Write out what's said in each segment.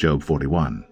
Job 41.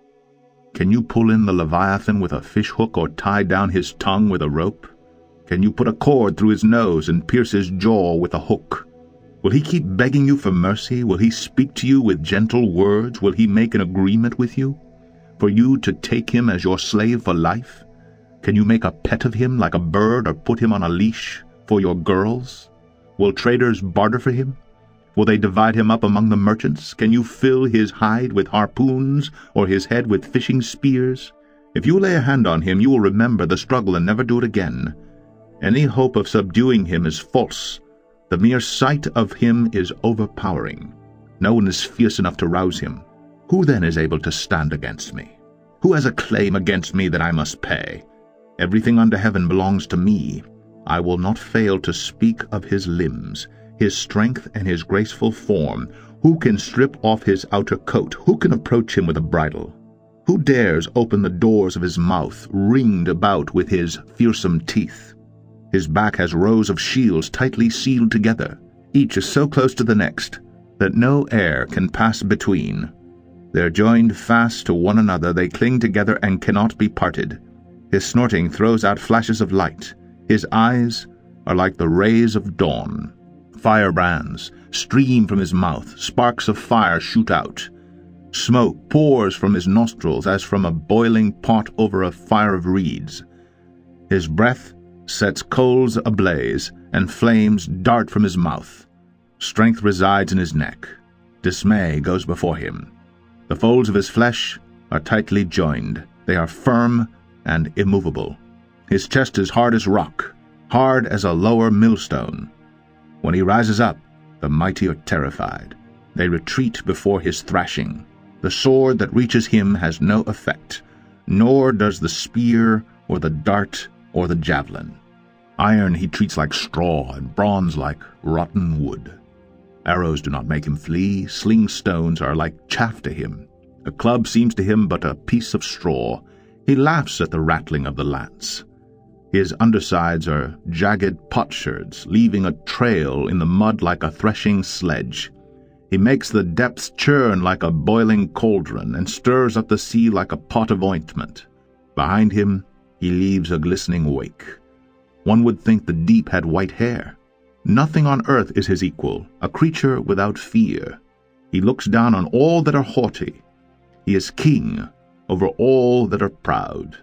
Can you pull in the Leviathan with a fish-hook or tie down his tongue with a rope? Can you put a cord through his nose and pierce his jaw with a hook? Will he keep begging you for mercy? Will he speak to you with gentle words? Will he make an agreement with you? For you to take him as your slave for life? Can you make a pet of him like a bird or put him on a leash for your girls? Will traders barter for him? Will they divide him up among the merchants? Can you fill his hide with harpoons or his head with fishing spears? If you lay a hand on him, you will remember the struggle and never do it again. Any hope of subduing him is false. The mere sight of him is overpowering. No one is fierce enough to rouse him. Who then is able to stand against me? Who has a claim against me that I must pay? Everything under heaven belongs to me. I will not fail to speak of his limbs, his strength and his graceful form. Who can strip off his outer coat? Who can approach him with a bridle? Who dares open the doors of his mouth, ringed about with his fearsome teeth? His back has rows of shields tightly sealed together. Each is so close to the next that no air can pass between. They are joined fast to one another, they cling together and cannot be parted. His snorting throws out flashes of light. His eyes are like the rays of dawn. Firebrands stream from his mouth, sparks of fire shoot out. Smoke pours from his nostrils as from a boiling pot over a fire of reeds. His breath sets coals ablaze, and flames dart from his mouth. Strength resides in his neck. Dismay goes before him. The folds of his flesh are tightly joined. They are firm and immovable. His chest is hard as rock, hard as a lower millstone. When he rises up, the mighty are terrified. They retreat before his thrashing. The sword that reaches him has no effect, nor does the spear or the dart or the javelin. Iron he treats like straw, and bronze like rotten wood. Arrows do not make him flee. Sling stones are like chaff to him. A club seems to him but a piece of straw. He laughs at the rattling of the lance. His undersides are jagged potsherds, leaving a trail in the mud like a threshing sledge. He makes the depths churn like a boiling cauldron, and stirs up the sea like a pot of ointment. Behind him he leaves a glistening wake. One would think the deep had white hair. Nothing on earth is his equal, a creature without fear. He looks down on all that are haughty. He is king over all that are proud.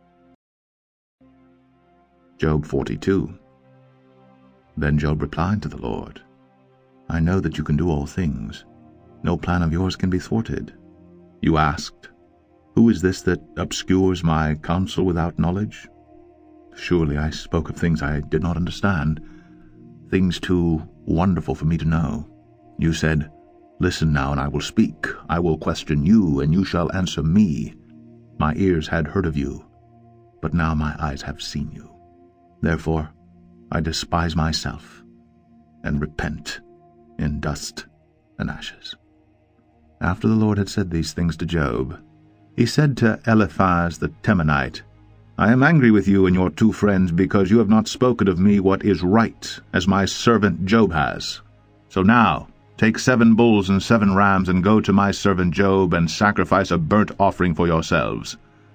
Job 42. Then Job replied to the Lord, I know that you can do all things. No plan of yours can be thwarted. You asked, Who is this that obscures my counsel without knowledge? Surely I spoke of things I did not understand, things too wonderful for me to know. You said, Listen now, and I will speak. I will question you, and you shall answer me. My ears had heard of you, but now my eyes have seen you. Therefore I despise myself, and repent in dust and ashes. After the Lord had said these things to Job, he said to Eliphaz the Temanite, I am angry with you and your two friends, because you have not spoken of me what is right, as my servant Job has. So now take 7 bulls and 7 rams, and go to my servant Job, and sacrifice a burnt offering for yourselves.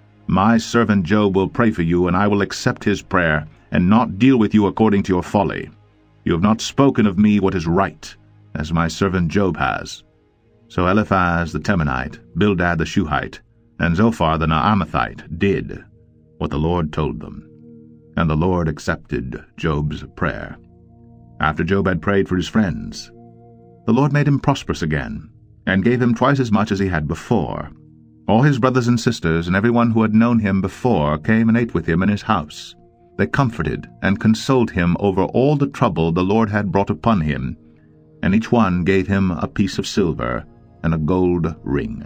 My servant Job will pray for you, and I will accept his prayer, and not deal with you according to your folly. You have not spoken of me what is right, as my servant Job has. So Eliphaz the Temanite, Bildad the Shuhite, and Zophar the Naamathite did what the Lord told them. And the Lord accepted Job's prayer. After Job had prayed for his friends, the Lord made him prosperous again, and gave him twice as much as he had before. All his brothers and sisters and everyone who had known him before came and ate with him in his house. They comforted and consoled him over all the trouble the Lord had brought upon him, and each one gave him a piece of silver and a gold ring.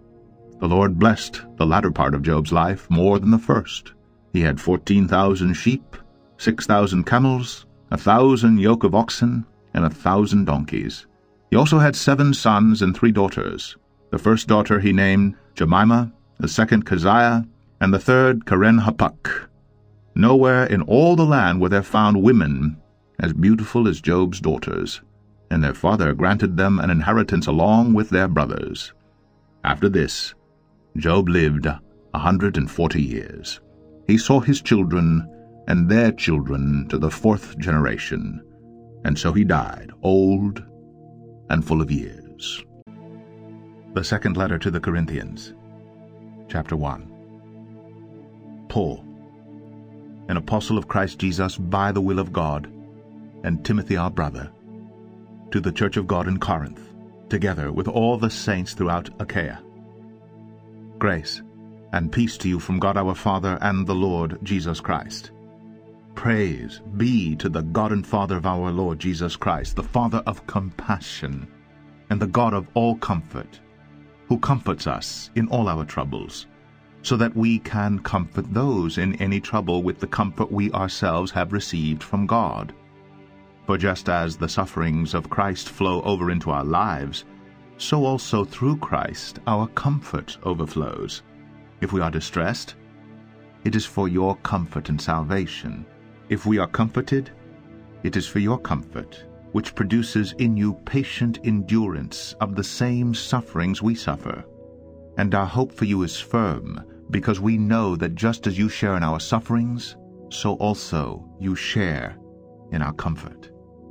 The Lord blessed the latter part of Job's life more than the first. He had 14,000 sheep, 6,000 camels, 1,000 yoke of oxen, and 1,000 donkeys. He also had 7 sons and 3 daughters. The first daughter he named Jemimah, the second Keziah, and the third Keren-Happuch. Nowhere in all the land were there found women as beautiful as Job's daughters, and their father granted them an inheritance along with their brothers. After this, Job lived 140 years. He saw his children and their children to the 4th generation, and so he died, old and full of years. The second letter to the Corinthians, chapter 1. Paul, an apostle of Christ Jesus by the will of God, and Timothy our brother, to the church of God in Corinth, together with all the saints throughout Achaia. Grace and peace to you from God our Father and the Lord Jesus Christ. Praise be to the God and Father of our Lord Jesus Christ, the Father of compassion, and the God of all comfort, who comforts us in all our troubles, so that we can comfort those in any trouble with the comfort we ourselves have received from God. For just as the sufferings of Christ flow over into our lives, so also through Christ our comfort overflows. If we are distressed, it is for your comfort and salvation. If we are comforted, it is for your comfort, which produces in you patient endurance of the same sufferings we suffer. And our hope for you is firm, because we know that just as you share in our sufferings, so also you share in our comfort.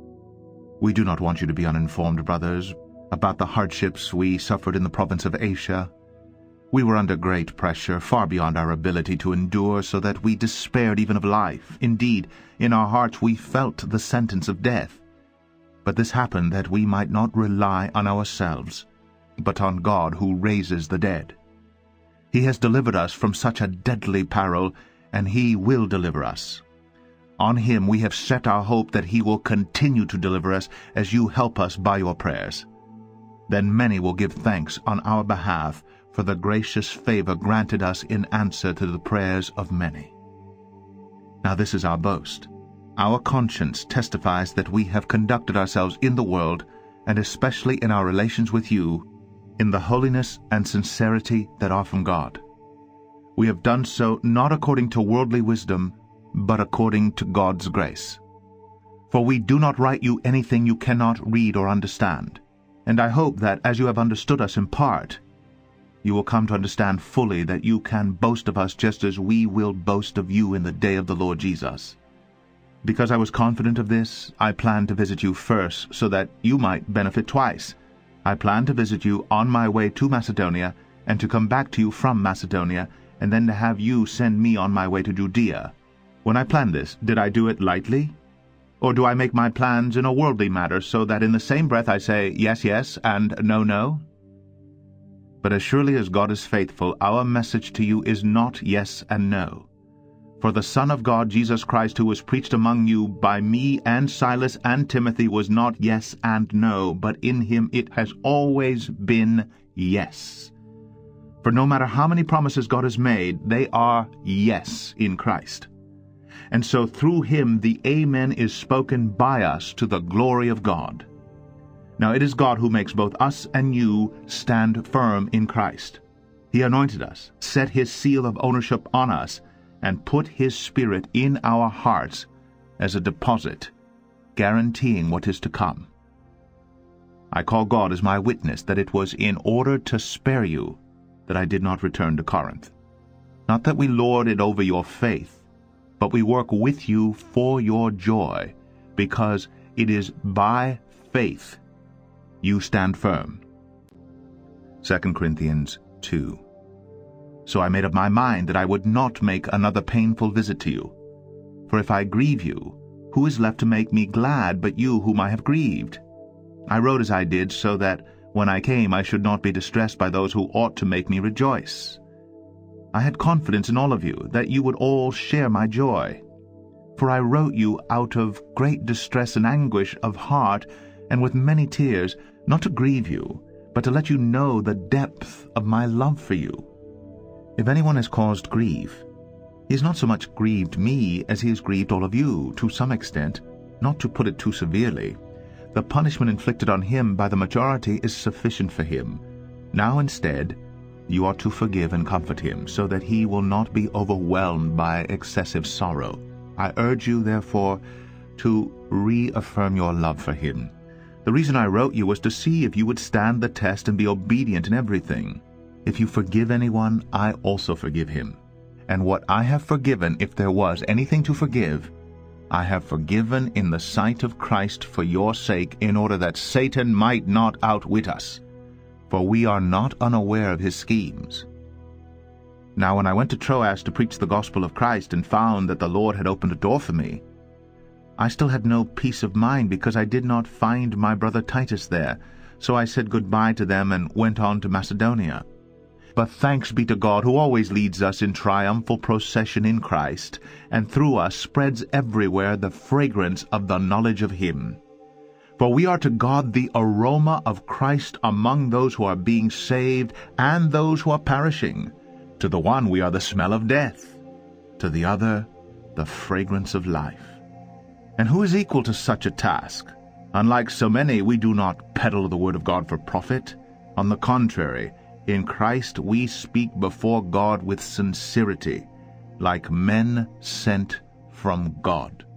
We do not want you to be uninformed, brothers, about the hardships we suffered in the province of Asia. We were under great pressure, far beyond our ability to endure, so that we despaired even of life. Indeed, in our hearts we felt the sentence of death. But this happened that we might not rely on ourselves, but on God who raises the dead. He has delivered us from such a deadly peril, and He will deliver us. On Him we have set our hope that He will continue to deliver us as you help us by your prayers. Then many will give thanks on our behalf for the gracious favor granted us in answer to the prayers of many. Now this is our boast. Our conscience testifies that we have conducted ourselves in the world, and especially in our relations with you, in the holiness and sincerity that are from God. We have done so not according to worldly wisdom, but according to God's grace. For we do not write you anything you cannot read or understand, and I hope that as you have understood us in part, you will come to understand fully that you can boast of us just as we will boast of you in the day of the Lord Jesus. Because I was confident of this, I planned to visit you first so that you might benefit twice. I planned to visit you on my way to Macedonia, and to come back to you from Macedonia, and then to have you send me on my way to Judea. When I planned this, did I do it lightly? Or do I make my plans in a worldly matter, so that in the same breath I say, yes, yes, and no, no? But as surely as God is faithful, our message to you is not yes and no. For the Son of God, Jesus Christ, who was preached among you by me and Silas and Timothy, was not yes and no, but in him it has always been yes. For no matter how many promises God has made, they are yes in Christ. And so through him the Amen is spoken by us to the glory of God. Now it is God who makes both us and you stand firm in Christ. He anointed us, set his seal of ownership on us, and put his Spirit in our hearts as a deposit, guaranteeing what is to come. I call God as my witness that it was in order to spare you that I did not return to Corinth. Not that we lord it over your faith, but we work with you for your joy, because it is by faith you stand firm. 2 Corinthians 2. So I made up my mind that I would not make another painful visit to you. For if I grieve you, who is left to make me glad but you whom I have grieved? I wrote as I did, so that when I came I should not be distressed by those who ought to make me rejoice. I had confidence in all of you, that you would all share my joy. For I wrote you out of great distress and anguish of heart, and with many tears, not to grieve you, but to let you know the depth of my love for you. If anyone has caused grief, he has not so much grieved me as he has grieved all of you, to some extent, not to put it too severely. The punishment inflicted on him by the majority is sufficient for him. Now instead, you ought to forgive and comfort him, so that he will not be overwhelmed by excessive sorrow. I urge you, therefore, to reaffirm your love for him. The reason I wrote you was to see if you would stand the test and be obedient in everything. If you forgive anyone, I also forgive him. And what I have forgiven, if there was anything to forgive, I have forgiven in the sight of Christ for your sake, in order that Satan might not outwit us. For we are not unaware of his schemes. Now when I went to Troas to preach the gospel of Christ, and found that the Lord had opened a door for me, I still had no peace of mind, because I did not find my brother Titus there. So I said goodbye to them and went on to Macedonia. But thanks be to God, who always leads us in triumphal procession in Christ, and through us spreads everywhere the fragrance of the knowledge of him. For we are to God the aroma of Christ among those who are being saved and those who are perishing. To the one we are the smell of death, to the other the fragrance of life. And who is equal to such a task? Unlike so many, we do not peddle the word of God for profit. On the contrary, in Christ we speak before God with sincerity, like men sent from God.